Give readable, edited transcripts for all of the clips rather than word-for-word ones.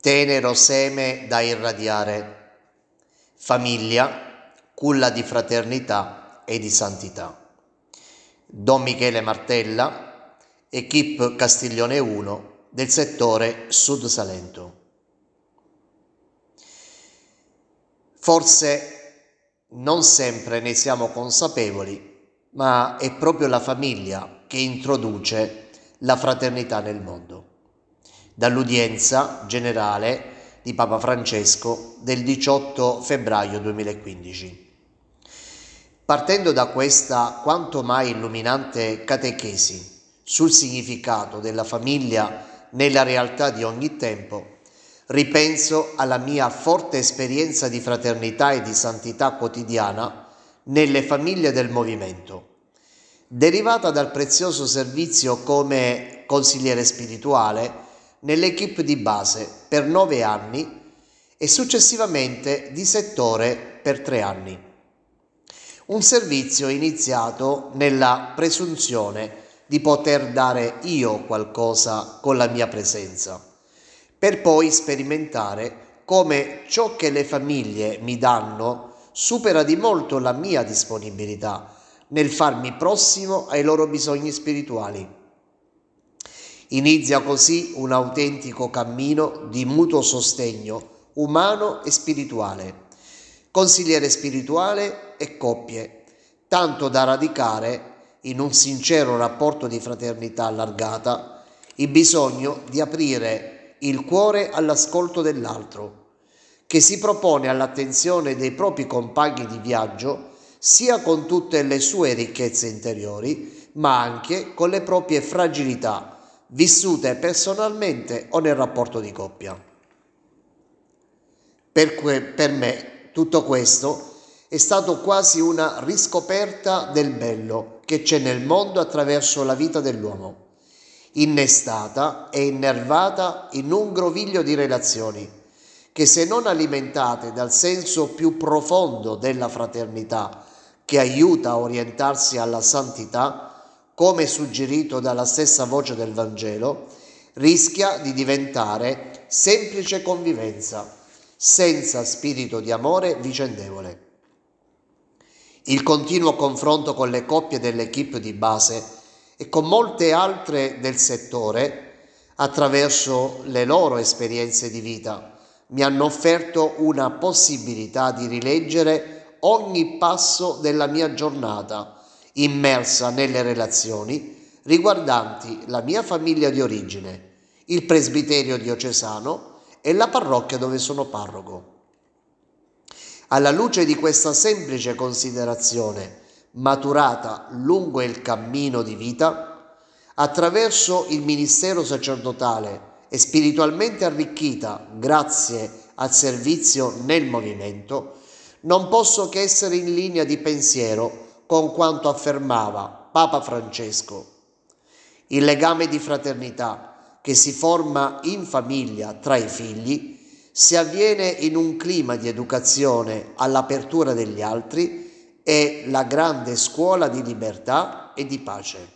tenero seme da irradiare, famiglia, culla di fraternità e di santità. Don Michele Martella, equipe Castiglione 1 del settore Sud Salento. Forse non sempre ne siamo consapevoli, ma è proprio la famiglia che introduce la fraternità nel mondo. Dall'udienza generale di Papa Francesco del 18 febbraio 2015. Partendo da questa quanto mai illuminante catechesi sul significato della famiglia nella realtà di ogni tempo, ripenso alla mia forte esperienza di fraternità e di santità quotidiana nelle famiglie del movimento, derivata dal prezioso servizio come consigliere spirituale nell'equipe di base per 9 anni e successivamente di settore per 3 anni. Un servizio iniziato nella presunzione di poter dare io qualcosa con la mia presenza, per poi sperimentare come ciò che le famiglie mi danno supera di molto la mia disponibilità nel farmi prossimo ai loro bisogni spirituali. Inizia così un autentico cammino di mutuo sostegno umano e spirituale, consigliere spirituale e coppie, tanto da radicare in un sincero rapporto di fraternità allargata il bisogno di aprire il cuore all'ascolto dell'altro, che si propone all'attenzione dei propri compagni di viaggio sia con tutte le sue ricchezze interiori, ma anche con le proprie fragilità, vissute personalmente o nel rapporto di coppia. Per me tutto questo è stato quasi una riscoperta del bello che c'è nel mondo attraverso la vita dell'uomo, innestata e innervata in un groviglio di relazioni che, se non alimentate dal senso più profondo della fraternità che aiuta a orientarsi alla santità, come suggerito dalla stessa voce del Vangelo, rischia di diventare semplice convivenza, senza spirito di amore vicendevole. Il continuo confronto con le coppie dell'equipe di base e con molte altre del settore, attraverso le loro esperienze di vita, mi hanno offerto una possibilità di rileggere ogni passo della mia giornata, immersa nelle relazioni riguardanti la mia famiglia di origine, il presbiterio diocesano e la parrocchia dove sono parroco. Alla luce di questa semplice considerazione, maturata lungo il cammino di vita, attraverso il ministero sacerdotale e spiritualmente arricchita grazie al servizio nel movimento, non posso che essere in linea di pensiero con quanto affermava Papa Francesco. Il legame di fraternità che si forma in famiglia tra i figli si avviene in un clima di educazione all'apertura degli altri e la grande scuola di libertà e di pace.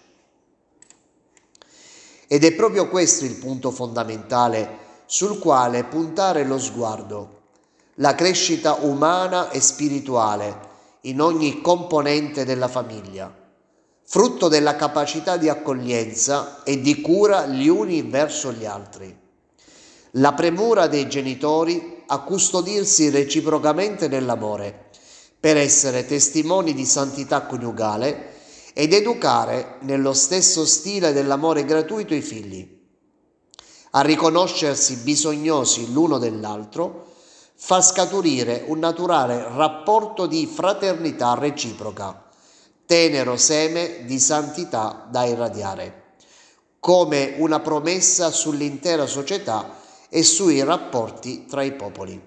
Ed è proprio questo il punto fondamentale sul quale puntare lo sguardo, la crescita umana e spirituale in ogni componente della famiglia, frutto della capacità di accoglienza e di cura gli uni verso gli altri. La premura dei genitori a custodirsi reciprocamente nell'amore, per essere testimoni di santità coniugale ed educare nello stesso stile dell'amore gratuito i figli. A riconoscersi bisognosi l'uno dell'altro, fa scaturire un naturale rapporto di fraternità reciproca, tenero seme di santità da irradiare, come una promessa sull'intera società e sui rapporti tra i popoli.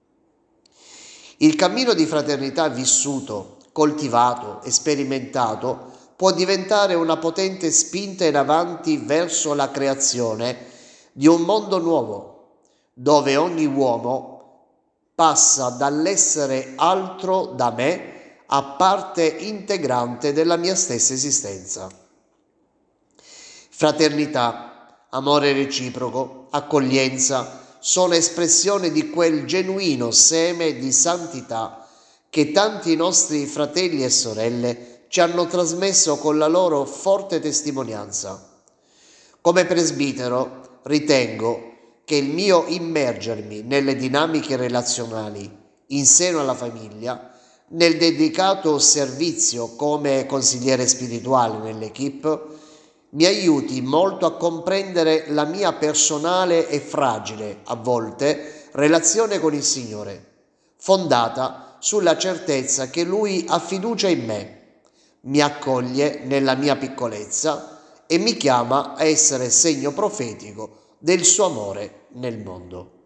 Il cammino di fraternità vissuto, coltivato e sperimentato può diventare una potente spinta in avanti verso la creazione di un mondo nuovo, dove ogni uomo passa dall'essere altro da me a parte integrante della mia stessa esistenza. Fraternità, amore reciproco, accoglienza, sono espressione di quel genuino seme di santità che tanti nostri fratelli e sorelle ci hanno trasmesso con la loro forte testimonianza. Come presbitero ritengo che il mio immergermi nelle dinamiche relazionali in seno alla famiglia, nel dedicato servizio come consigliere spirituale nell'equipe, mi aiuti molto a comprendere la mia personale e fragile, a volte, relazione con il Signore, fondata sulla certezza che Lui ha fiducia in me, mi accoglie nella mia piccolezza e mi chiama a essere segno profetico del suo amore nel mondo.